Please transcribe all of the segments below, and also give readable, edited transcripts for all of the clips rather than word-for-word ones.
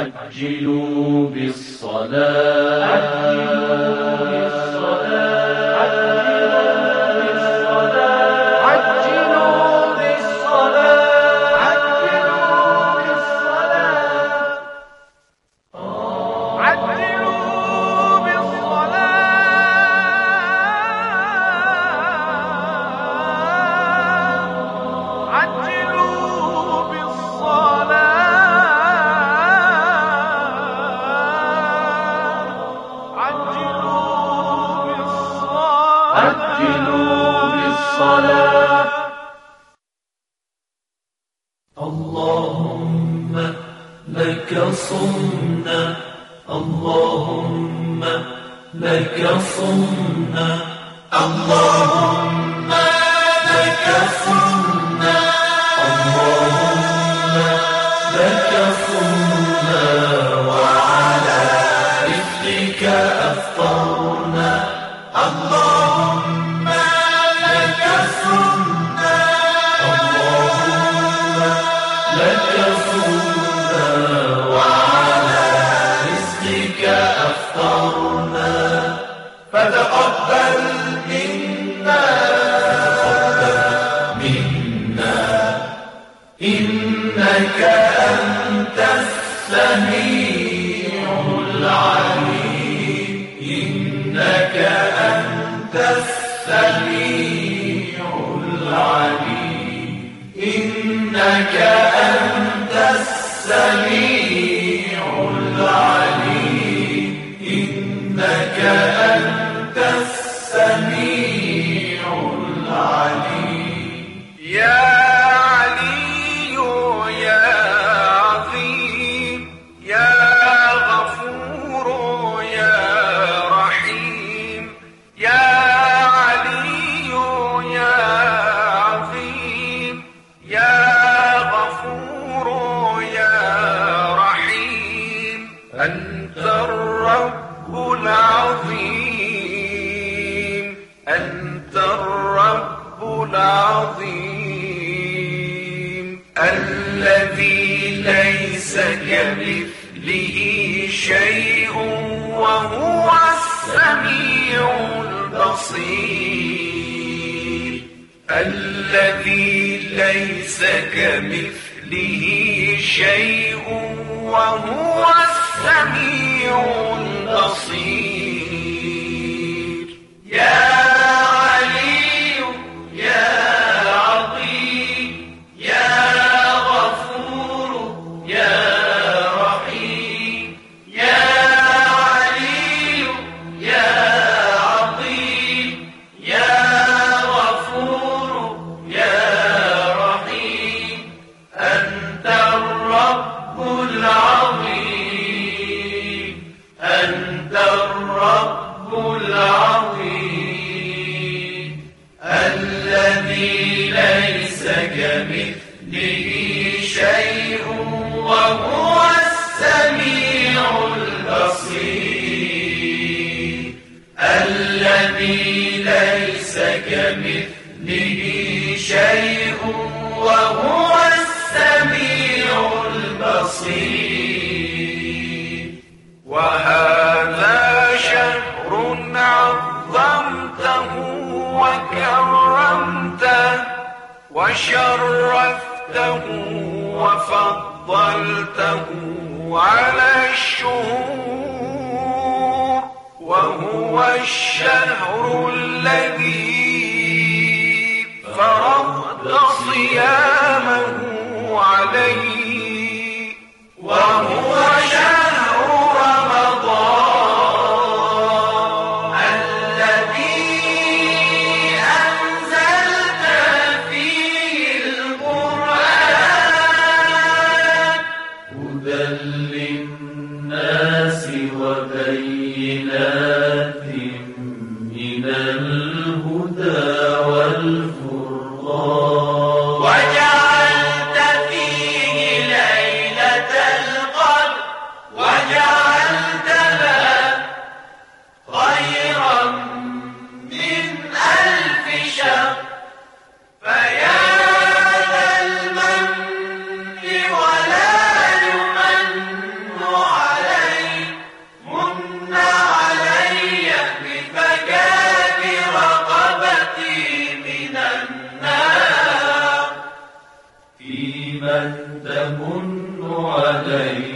عجلوا بالصلاة اللهم لك صمنا، اللهم لك صمنا، اللهم لك صمنا، اللهم لك صمنا، وعلى رزقك أفطرنا. اللهم لك صمنا، اللهم لك صمنا، وعلى رزقك أفطرنا. فتقبل منا، إنك أنت السميع العليم، إنك أنت السميع العليم، إنك أنت السميع العليم، إنك أنت السميع العليم. يا علي يا عظيم، يا غفور يا رحيم، يا علي يا عظيم، يا غفور يا رحيم. أنت الرب العظيم، أنت الرب العظيم، الذي ليس كمثله شيء وهو السميع البصير، الذي ليس كمثله شيء وهو السميع البصير. يا علي يا عظيم، يا غفور يا رحيم، يا علي يا عظيم، يا غفور يا رحيم. أنت الرب العظيم، أنت الرب العظيم، الذي ليس كمثله شيء وهو السميع البصير، الذي ليس كمثله شيء وهو السميع البصير. وهذا شهر عظمته وكرمته وشرفته وفضلته على الشهور، وهو الشهر الذي فرضت صيامه عليه، وهو شهر رمضان الذي أنزلت فيه القرآن هدى للناس وبينات من الهدى والفرقان، وجعلت فيه ليلة القدر وجعلتها خيرا من 1000 شهر. فيا ذا المن ولا يمن تمن علي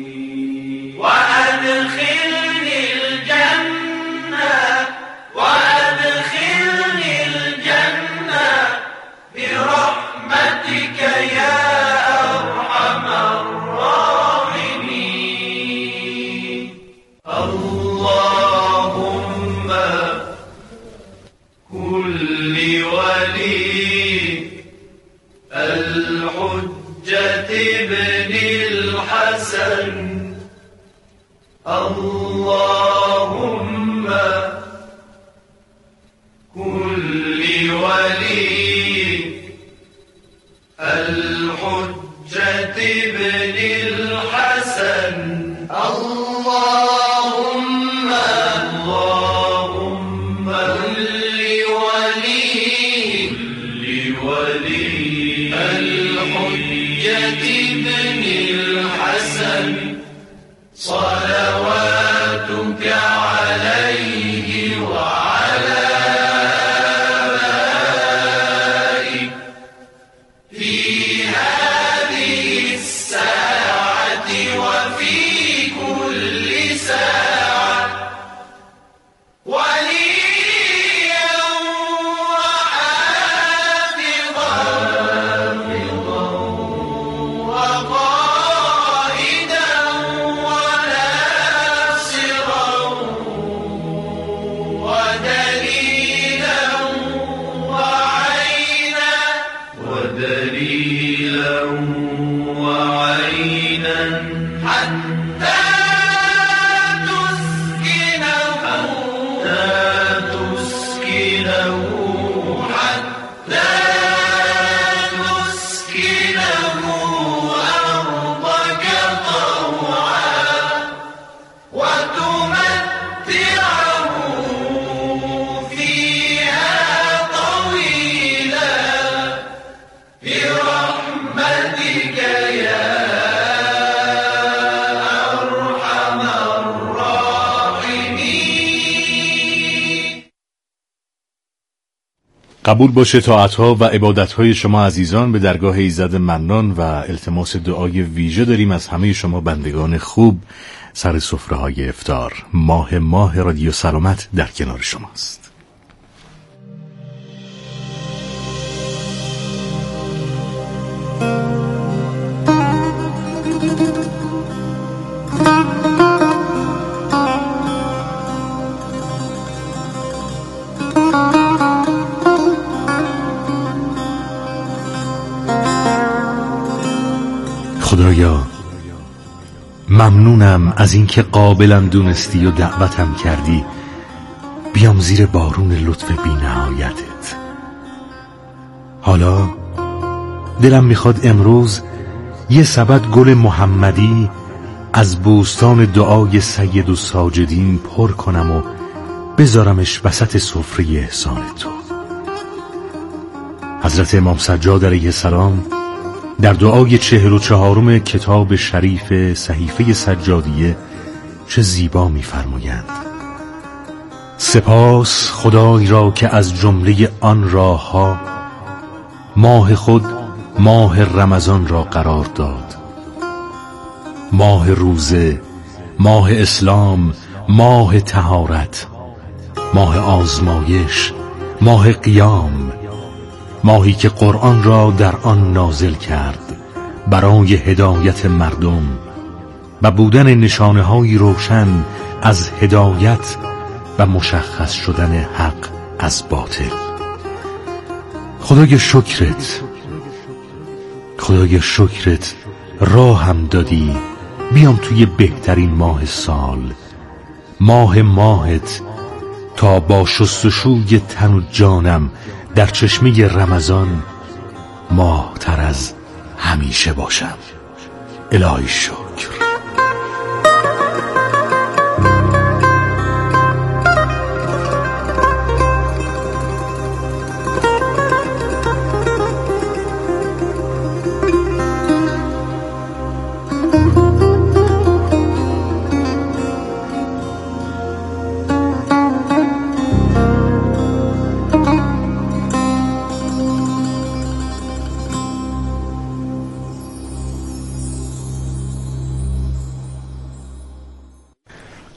وأدخلني الجنة وأدخلني الجنة برحمتك يا أرحم الراحمين. اللهم كن لولي الحجة ابن الحسن اللهم كن لولي الحجة ابن الحسن اللهم كن لولي الحجة ابن الحسن صلواتك عليه وعلى آبائه في هذه الساعة وفي كل ساعة وليا وحافظا وقائدا وناصرا ودليلا وعينا حتى تسكنه أرضك طوعا وتمتعه فيها طويلا برحمتك يا أرحم الراحمين. قبول باشه طاعت‌ها و عبادت‌های شما عزیزان به درگاه ایزد منان و التماس دعای ویژه داریم از همه شما بندگان خوب سر سفره‌های افطار. ماه رادیو سلامت در کنار شماست. خدایا ممنونم از اینکه قابلم دونستی و دعوتم کردی بیام زیر بارون لطف بی نهایتت. حالا دلم میخواد امروز یه سبد گل محمدی از بوستان دعای سید الساجدین پر کنم و بذارمش وسط سفره احسان تو. حضرت امام سجاد علیه السلام در دعای 44 کتاب شریف صحیفه سجادیه چه زیبا می‌فرمایند: سپاس خدای را که از جمله آن راه‌ها ماه خود ماه رمضان را قرار داد، ماه روزه، ماه اسلام، ماه طهارت، ماه آزمایش، ماه قیام، ماهی که قرآن را در آن نازل کرد برای هدایت مردم و بودن نشانه‌های روشن از هدایت و مشخص شدن حق از باطل. خدای شکرت راهم دادی بیام توی بهترین ماه سال، ماهت، تا با شستشوی تن و جانم در چشمه رمضان ماه تر از همیشه باشم. الهی شکر.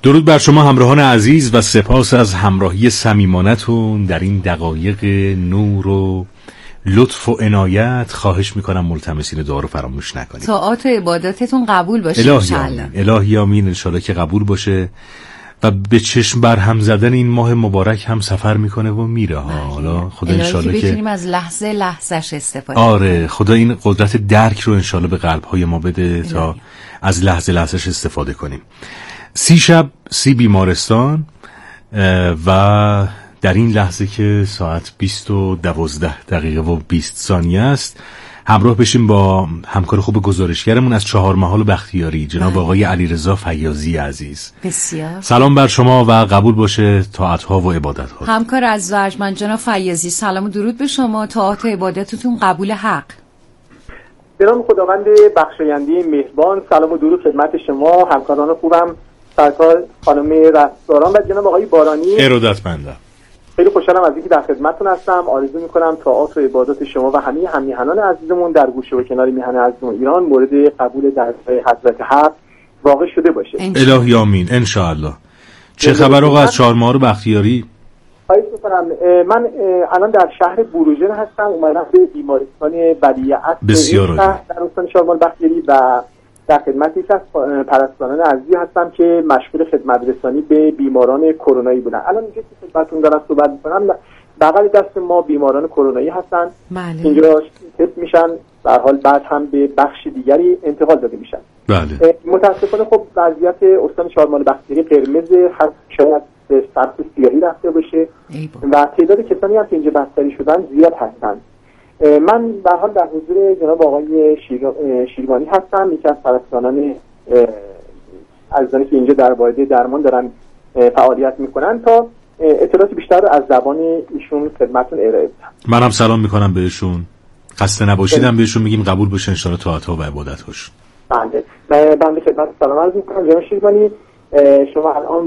درود بر شما همراهان عزیز و سپاس از همراهی صمیمانتون در این دقایق نور و لطف و عنایت. خواهش میکنم ملتمسین دعا رو فراموش نکنید. طاعات و عباداتتون قبول باشه انشالله. الهی آمین. انشالله که قبول باشه و به چشم بر هم زدن این ماه مبارک هم سفر میکنه و میره. حالا خدا انشالله که بتونیم از لحظه لحظهش استفاده کنیم. خدا این قدرت درک رو انشالله به قلب‌های ما بده تا از لحظه لحظهش استفاده کنیم. 30 شب 30 بیمارستان و در این لحظه که ساعت 20:12 است همراه بشیم با همکار خوب گزارشگرمون از 4 محال بختیاری جناب آقای علیرضا فیاضی عزیز. بسیار سلام بر شما و قبول باشه طاعت‌ها و عبادت‌ها. همکار عزیز و ارجمند جناب فیاضی، سلام و درود به شما. طاعت و عبادتتون قبول حق. به نام خداوند بخشاینده مهربان، سلام و درود خدمت شما همکاران خوبم، سرکار خانم رستگاران و جناب آقای بارانی. ارادتمندم. خیلی خوشحالم از اینکه در خدمتتون هستم. آرزو می‌کنم طاعات و عبادات شما و همه همیهنان عزیزمون در گوشه و کنار میهن عزیزمون ایران مورد قبول درگاه حضرت حق واقع شده باشه. الهی آمین ان شاء الله. چه خبر آقا از 4 محال بختیاری؟ خواهش می‌کنم. من الان در شهر بروژن هستم. اومدم به بیمارستان ولیعصر بسیار در استان 4 محال بختیاری و در خدمت یک از پرستاران عزیزی هستم که مشغول خدمت رسانی به بیماران کرونایی بودن. الان اینجا که خدمتتون دارم صحبت می‌کنم بغل دست ما بیماران کرونایی هستن. اینجا تست میشن، در حال بعد هم به بخش دیگری انتقال داده میشن. بله. متاسفانه خب وضعیت استان 4 محال بختیاری قرمز هست، شاید به سطح سیاهی رفته باشه و تعداد کسانی هم که اینجا بستری شدن زیاد هستن. من به حال در حضور جناب آقای شیروانی هستم، یکی از پرستاران عزیزانی که اینجا در واحد درمان دارن فعالیت میکنن تا اطلاعات بیشتر رو از زبان ایشون خدمتتون ارائه بدم. منم سلام میکنم بهشون. خسته نباشیدم بهشون میگیم قبول باشه ان شاء الله طاعت‌ها و عبادت‌هاش. بنده خدمت سلام عرض میکنم جناب شیروانی. شما الان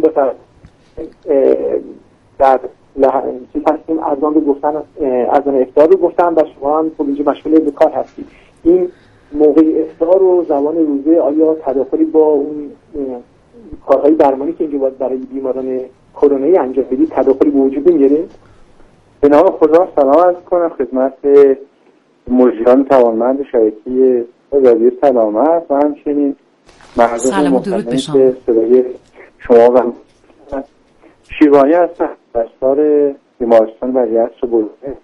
در چیز هستیم اذان رو گفتن، اذان افطار رو گفتن و شما هم خب اینجا مشغول به کار هستید. این موقع افطار و زمان روزه آیا تداخلی با اون کارهای درمانی که اینجا باید برای بیماران کرونایی انجام بدید تداخلی به وجود میاره؟ به نام خدا سلام عرض کنم خدمت مجریان توانمند شبکه رادیو سلامت و همچنین مردم محترمی که صدای شما و شیروانی هستم، پرستار بیمارستان ولیعصر بروژن.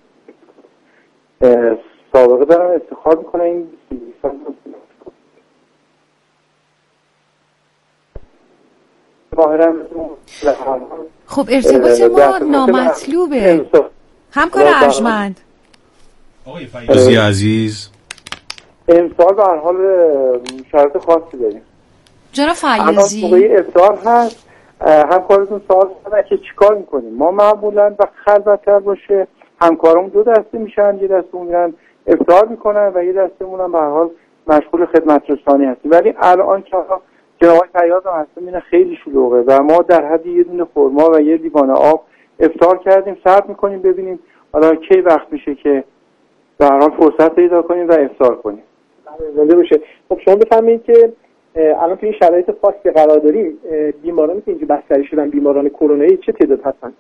سابقه دارم افتخار میکنم این خب ارتباط ما نامطلوبه همکار ارجمند. آقای فیاضی عزیز امسال به هر حال شرط خاصی داریم. جناب فیاضی الان موقعی افطار هست، همکارتون سوال کردن که چیکار میکنیم. ما معمولا و خلوت‌تر باشه همکارمون دو دسته میشن، یه دستمون میرن افطار میکنن و یه دستمون هم به هر حال مشغول خدمت رسانی هستیم. ولی الان که جناب فیاض هم هستن میبینن خیلی شلوغه و ما در حد یه دونه خرما و یه لیوان آب افطار کردیم، صبر میکنیم ببینیم حالا کی وقت میشه که به هر حال فرصت پیدا کنیم و افطار کنیم. زنده باشه. خب شما بفرمایید که الان تو این شرایط خاصی قرار داریم، بیمارانی که اینجا بستری شدن بیماران کرونایی چه تعداد هستن؟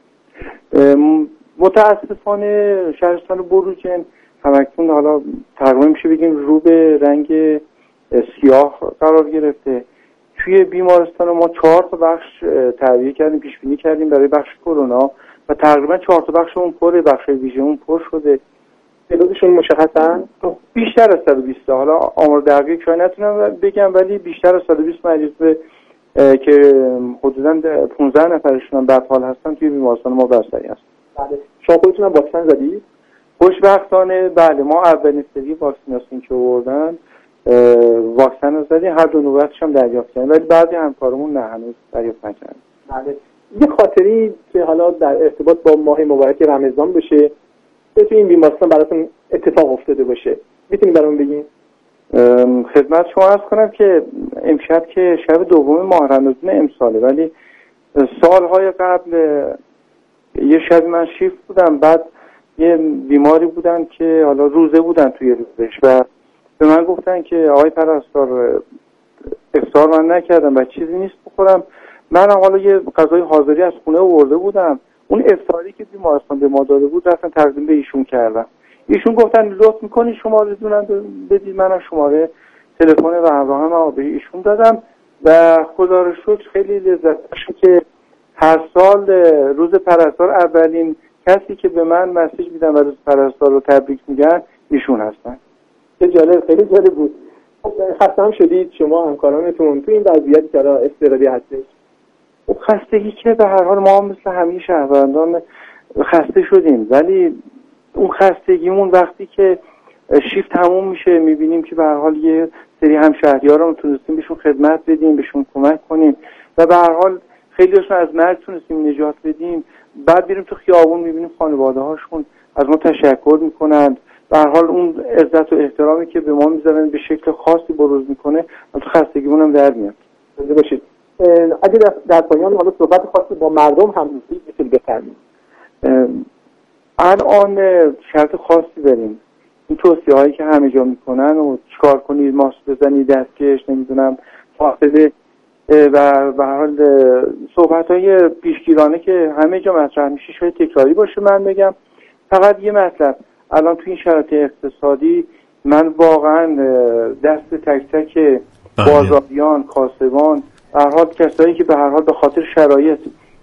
متاسفانه شهرستان بروژن همکنون حالا تقریبا میشه بگیم رو به رنگ سیاه قرار گرفته. توی بیمارستان ما 4 تا بخش تعبیه کردیم، پیش بینی کردیم برای بخش کرونا و تقریبا 4 تا بخشمون پره، بخش ویژه‌مون پر شده. تعدادشون مشخصن؟ بیشتر از 120 تا، حالا آمار دقیق شاید نتونم بگم ولی بیشتر از 120 مریض که حدوداً 15 نفرشون هم بدحال هستن توی بیمارستان ما بستری هستن. بله. شما خودتون هم واکسن زدید؟ خوشبختانه بله، ما اولین سری واکسیناسیون که آوردن واکسن رو زدیم، هر دو نوبتش هم دریافت کردیم، ولی بعضی همکارمون نه هنوز دریافت نکردن. بله. یه خاطری که حالا در ارتباط با ماه مبارک رمضان بشه توی این بیمارستان براتون اتفاق افتاده باشه میتونید برام بگین؟ خدمت شما عرض کنم که امشب که شب دوم ماه رمضان امساله، ولی سالهای قبل یه شب من شیفت بودم، بعد یه بیماری بودن که حالا روزه بودن توی روزش و به من گفتن که آقای پرستار افطار من نکردم و چیزی نیست بخورم منم حالا یه غذای حاضری از خونه آورده بودم، اون افطاری که بیمارستان به ما داده بود رفتن تقدیم به ایشون کردم. ایشون گفتن لطف میکنی شماره دونم بدید، منم شماره تلفن و همراهم به ایشون دادم و خدا رو شکر خیلی لذت بخشه که هر سال روز پرستار اولین کسی که به من مسیج میدن و روز پرستار رو تبریک میگن ایشون هستن. جالب، خیلی جالب بود. خسته هم شدید شما همکارانتون تو این وضعیتی که اضطراری هستش؟ خستگی که به هر حال ما مثل همه شهروندان خسته شدیم، ولی اون خستگیمون وقتی که شیفت تموم میشه میبینیم که به هر حال یه سری همشهریارمون تونستیم بهشون خدمت بدیم، بهشون کمک کنیم و به هر حال خیلیشون از مرگ تونستیم نجات بدیم. بعد بریم تو خیابون میبینیم خانواده هاشون از ما تشکر میکنند. به هر حال اون عزت و احترامی که به ما میذارن به شکل خاصی بروز میکنه و تو خستگیمون هم در میاد. باشید اگه در پایان حالا صحبت خاصی با مردم هم میتونید بفرمایید. الان شرط خاصی داریم، این توصیه هایی که همه جا میکنن و چیکار کنید، ماسک بزنید، دستکش، نمیدونم فاصله و به هر حال صحبت های پیشگیرانه که همه جا مطرح میشه شاید تکراری باشه. من بگم فقط یه مطلب، الان تو این شرایط اقتصادی من واقعا دست تک تک بازاریان، کاسبان، به هر حال کسایی که به هر حال به خاطر شرایط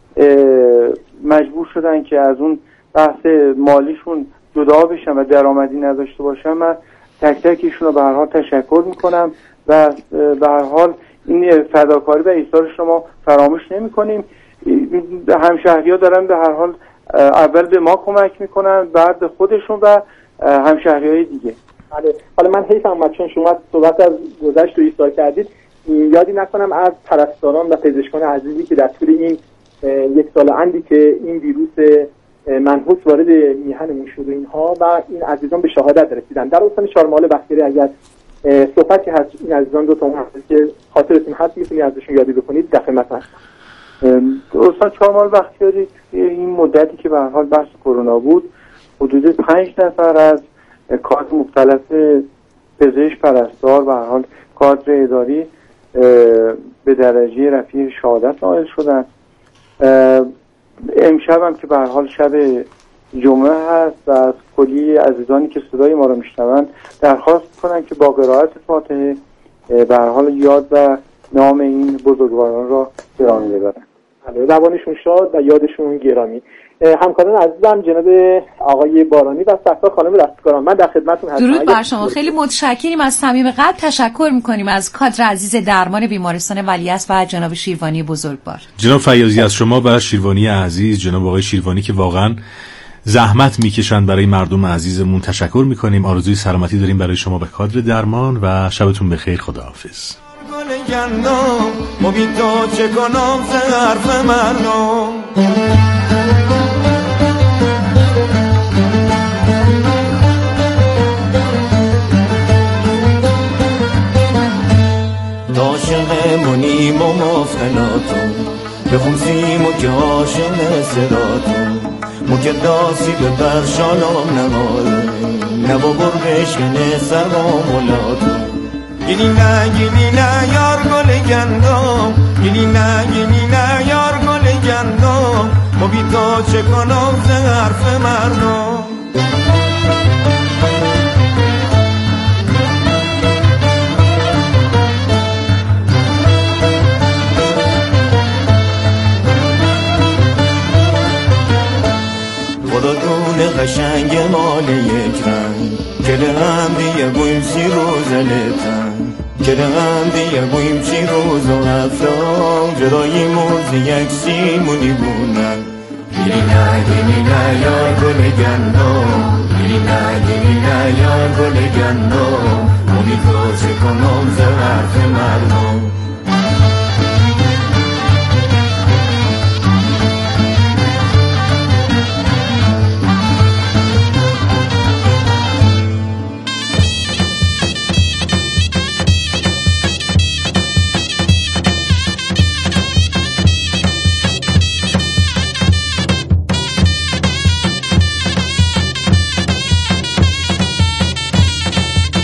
مجبور شدن که از اون بحث مالیشون جدا بشن و درآمدی نداشته باشن، من تک تک ایشون رو به هر حال تشکر میکنم و به هر حال این فداکاری و ایثار شما فراموش نمی‌کنیم. همشهری‌ها دارن به هر حال اول به ما کمک میکنن، بعد به خودشون و همشهری‌های دیگه. بله، حالا من حیفم اومد چون شما صحبت از گذشت رو ایثار کردید، یادی نکنم از پرستاران و پزشکان عزیزی که در طول این یک سال اندی که این ویروس منحوس وارد میهنمون شد و اینها و این عزیزان به شهادت رسیدن. در استان چهارمحال بختیاری اگر صحبتی هست این عزیزان دو تا هست که خاطرتون هست میتونید ازشون یادی بکنید در خدمت هستم. استان چهارمحال بختیاری این مدتی که به هر حال بحث کرونا بود حدود 5 نفر از کادر مختلف پزشک، پرستار و هر حال کادر اداری به درجه رفیع شهادت نائل شدن. امشب هم که به هر حال شب جمعه هست و از کلی عزیزانی که صدای ما رو میشنون درخواست کنن که با قرائت فاتحه به هر حال یاد و نام این بزرگواران را گرامی ببرن. روانشون شاد و یادشون گرامی. همکاران عزیزم جناب آقای بارانی و سرکار خانم رستگاران، من در خدمتتون هستم. درود بر شما. خیلی متشکریم، از صمیم قلب تشکر میکنیم از کادر عزیز درمان بیمارستان ولیعصر و جناب شیروانی بزرگوار. جناب فیاضی از شما و شیروانی عزیز، جناب آقای شیروانی که واقعا زحمت میکشن برای مردم عزیزمون تشکر میکنیم. آرزوی سلامتی داریم برای شما به کادر درمان و شبتون بخیر. خداحافظ. عاشقمونیم و مفتناتون بخونسیم و که عاشق صداتون مو که داسی به برشانم نماره نبا برگشکنه سرم ولاتون گلی نه یار گل گندم گلی نه یار گل گندم ما بی تا چه کنم ز حرف مردم خدا دونه قشنگ مال یک رنگ کله هم دیگه گویم سی روز لتن کله هم دیگه گویم سی روز و هفتان جدایی موز یک سیمونی بونن گیری نه یار گل گندم گیری نه یار گل گندم مونی تو چه کنم ز حرف مردم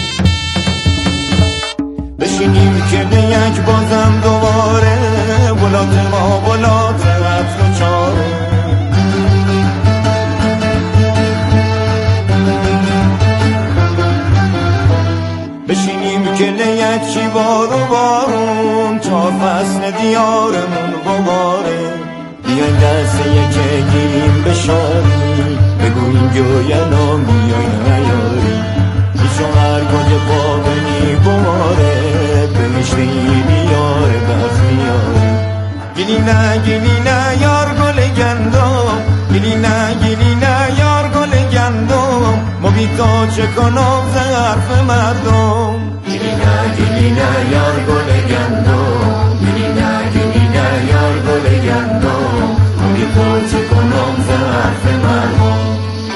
بشینیم که یک بازم دوباره بلات عطر و چاره. بشینیم گله یکی بار و بارون، 4 فصل دیارمون بماره. بیاین دست یکی گیریم بشاری، بگوییم گوینا بیای نیاری. پیشو هر کجا پا بنی بماره، بهشتی بیاره بخت میاره. گیلینه یار گل گندم، گیلینه یار گل گندم. ما بی تا چه کنم ظرف مردم. گیلینه یار گل گندم، گیلینه یار گل گندم. ما بی تا چه کنم ظرف مردم.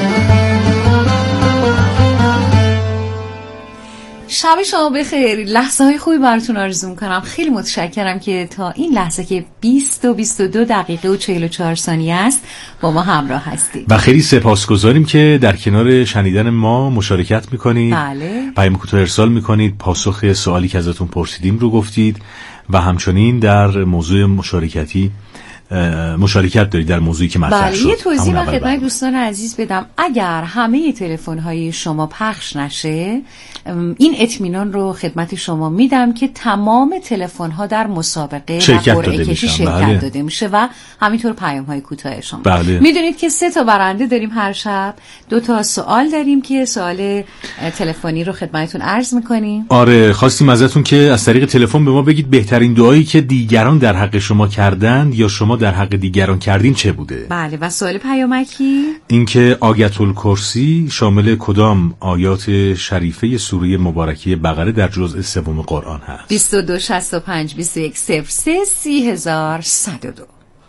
شب شما بخیر. لحظه های خوبی براتون آرزو میکنم. خیلی متشکرم که تا این لحظه که 20 و 22 دقیقه و 44 ثانیه است با ما همراه هستید و خیلی سپاسگزاریم که در کنار شنیدن ما مشارکت میکنید. بله. پیام کوتاه ارسال میکنید، پاسخ سوالی که ازتون پرسیدیم رو گفتید و همچنین در موضوع مشارکتی مشارکت دارید در موضوعی که مطرح شد. بله، یه توضیح من خدمت دوستان عزیز بدم. اگر همه تلفن های شما پخش نشه، این اطمینان رو خدمت شما میدم که تمام تلفن ها در مسابقه و قرعه کشی شرکت داده میشه و همینطور پیام های کوتاه شما. بله. میدونید که 3 تا برنده داریم هر شب. 2 تا سوال داریم که سوال تلفنی رو خدمتتون عرض میکنیم. آره، خواستیم ازتون که از طریق تلفن به ما بگید بهترین دعایی که دیگران در حق شما کردند یا شما در حق دیگران کردین چه بوده. بله، و سوال پیامکی اینکه آیت الکرسی شامل کدام آیات شریفه سوره مبارکه بقره در جزء 3 قرآن هست؟ 22 65 21 03 30102.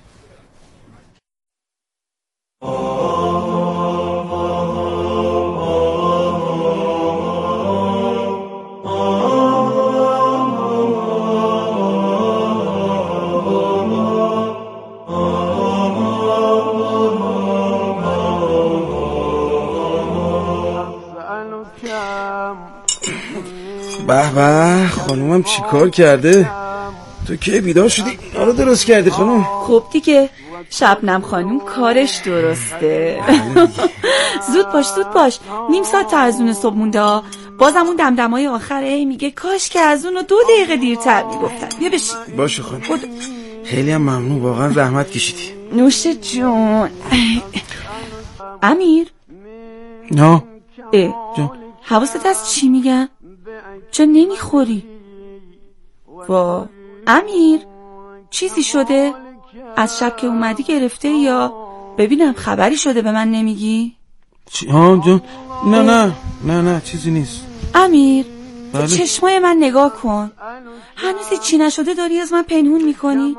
به به، خانومم چی کار کرده؟ تو که بیدار شدی آره درست کردی خانوم. خب دیگه شبنم خانوم کارش درسته. زود باش 1/2 ساعت تا از اون صبح مونده. بازم اون دمدمای آخره میگه کاش که از اونو 2 دقیقه دیرتر میگفتن. بیا بشین. باشه خانوم. خیلی هم ممنون، واقعا زحمت کشیدی. نوش جون. امیر نه جون، حواست از چی میگن؟ چرا نمیخوری؟ وا امیر، چیزی شده؟ از شب که اومدی گرفته یا ببینم خبری شده به من نمیگی؟ جون نه چیزی نیست. امیر بله. چشمای من نگاه کن. هنوز چی نشده داری از من پنهون میکنی؟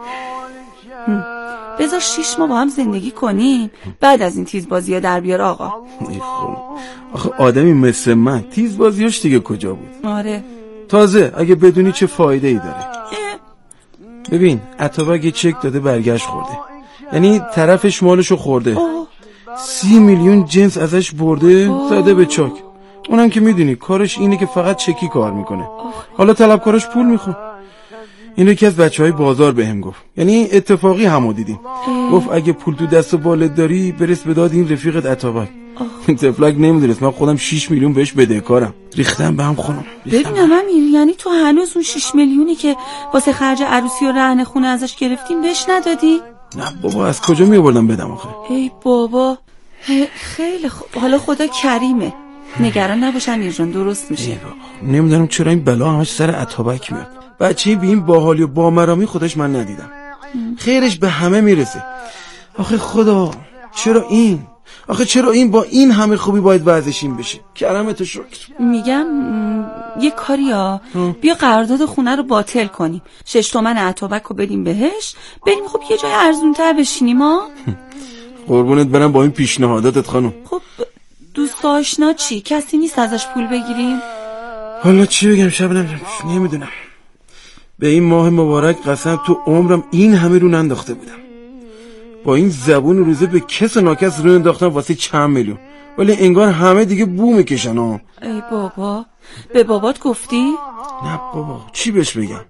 بذار 6 ماه با هم زندگی کنیم، بعد از این تیزبازی ها در بیار آقا. آخه آدمی مثل من تیزبازیاش دیگه کجا بود؟ آره تازه اگه بدونی چه فایده ای داره. ببین اتابک یه چک داده برگشت خورده، یعنی طرفش مالشو خورده. 30 میلیون جنس ازش برده زده به چاک. اونم که میدونی کارش اینه که فقط چکی کار میکنه. حالا طلبکاراش پول میخواد. اینو یکی از بچهای بازار بهم گفت، یعنی اتفاقی همو دیدیم. گفت اگه پول تو دست و بالت داری برس به داد این رفیقت اتابک. تفلک نمیدونست من خودم 6 میلیون بهش بدهکارم. ریختم به هم خونم. ببینم امیر، یعنی تو هنوز اون 6 میلیونی که واسه خرج عروسی و رهن خونه ازش گرفتیم بهش ندادی؟ نه بابا، از کجا میآوردم بدم آخه؟ ای بابا خیلی خوب، حالا خدا کریمه، نگران نباش امیر جان، درست میشه. نمیدونم چرا این بلا همش سر اتابک میاد. بچه‌ای به این باحالی و بامرامی خودش من ندیدم. خیرش به همه میرسه. آخه خدا چرا این با این همه خوبی باید وضعش این بشه؟ کرمت شکر. میگم یه کاریا بیا قرارداد خونه رو باطل کنیم، 6 تومن اتابک رو بدیم بهش، بریم خب یه جای ارزونتر بشینیم. قربونت برم با این پیشنهاداتت خانم. خب دوست آشنا چی؟ کسی نیست ازش پول بگیریم؟ حالا چی بگم شبنم؟ نمیدونم. به این ماه مبارک قسم تو عمرم این همه رو ننداخته بودم. با این زبون روزه به کس و ناکس رو انداختم واسه چند میلیون، ولی انگار همه دیگه بو میکشن. ای بابا، به بابات گفتی؟ نه بابا، چی بهش بگم؟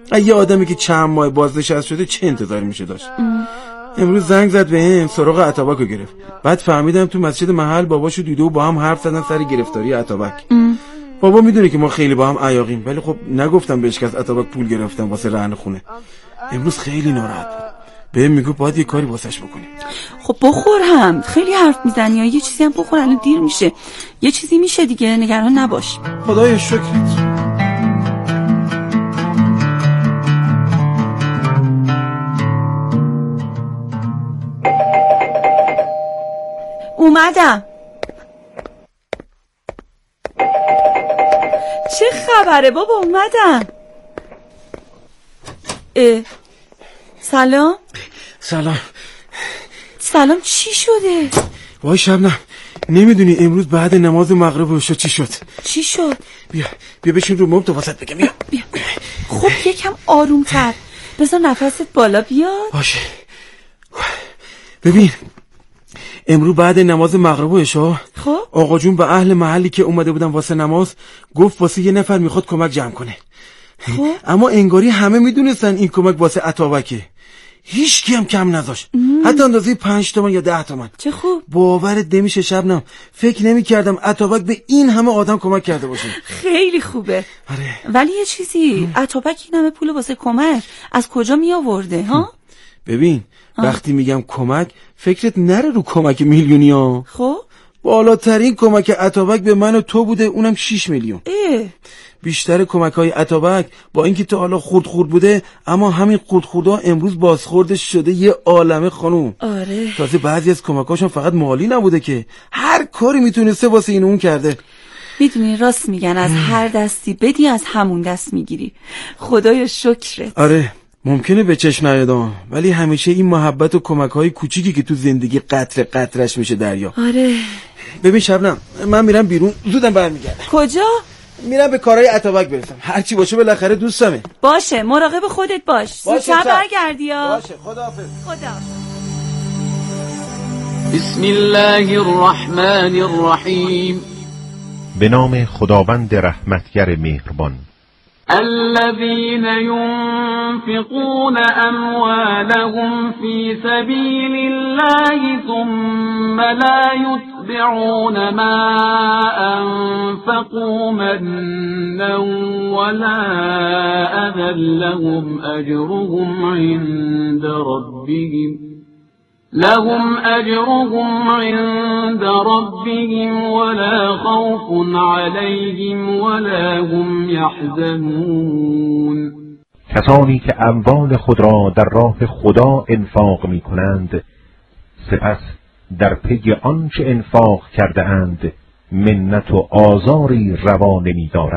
یه آدمی که چند ماه بازنشسته شده چه انتظاری میشه داشت؟ امروز زنگ زد بهم، سراغ اتابکو گرفت. بعد فهمیدم تو مسجد محل باباشو دیده و با هم حرف زدن سر گرفتاری اتابک. بابا میدونه که ما خیلی با هم عیاقیم، ولی خب نگفتم بهش که از اتابک پول گرفتم واسه رهن خونه. امروز خیلی ناراحت بود. بهم میگه باید یه کاری واسش بکنیم. خب بخور هم، خیلی حرف میزنی، یا یه چیزی هم بخور، الان دیر میشه. یه چیزی میشه دیگه، نگران نباش. خدای شکرت. اومدم. چه خبره بابا؟ اومدم. سلام. سلام. چی شده؟ وای شبنم، نمیدونی امروز بعد نماز مغرب و عشا چی شد؟ بیا بشین رو مبل تا واسط بگم. بیا. خب یکم آرومتر، بذار نفست بالا بیاد. باشه. ببین امروز بعد نماز مغرب و عشا خب آقا جون به اهل محلی که اومده بودن واسه نماز گفت واسه یه نفر میخواد کمک جمع کنه. خب اما انگاری همه میدونستن این کمک واسه اتابکه. هیچ کی هم کم نذاشت، حتی اندازه 5 تومن یا 10 تومن. چه خوب. باورت نمیشه شبنم، فکر نمیکردم اتابک به این همه آدم کمک کرده باشه. خیلی خوبه. آره. ولی یه چیزی، اتابک این همه پول واسه کمک از کجا می آورده ها؟ ببین وقتی میگم کمک فکرت نره رو کمک میلیونی ها. خب بالاترین کمک اتابک به من و تو بوده، اونم 6 میلیون. بیشتر کمک های اتابک با اینکه تا حالا خورد بوده، اما همین خوردا امروز بازخوردش شده یه عالمه خانوم. آره. تازه بعضی از کمکاشون فقط مالی نبوده که هر کاری میتونسته واسه این اون کرده. میدونی راست میگن، از هر دستی بدی از همون دست میگیری. خدای شکرت. آره ممکنه به چشم نیاد، ولی همیشه این محبت و کمک‌های کوچیکی که تو زندگی قطره قطرش میشه دریا. آره. ببین شبنم، من میرم بیرون، زودم برمیگردم. کجا؟ میرم به کارهای اتابک برسم. هرچی باشه بالاخره دوستمه. باشه، مراقب خودت باش. زودتر برگردی ها. باشه، خداحافظ. بسم الله الرحمن الرحیم. به نام خداوند رحمتگر مهربان. الذين ينفقون أموالهم في سبيل الله ثم لا يتبعون ما أنفقوا منا ولا أذى لهم أجرهم عند ربهم ولا خوف عليهم ولا هم يحزنون. کسانی که اموال خود را در راه خدا انفاق می کنند، سپس در پی آنچه انفاق کرده اند منت و آزاری روا نمی دارند،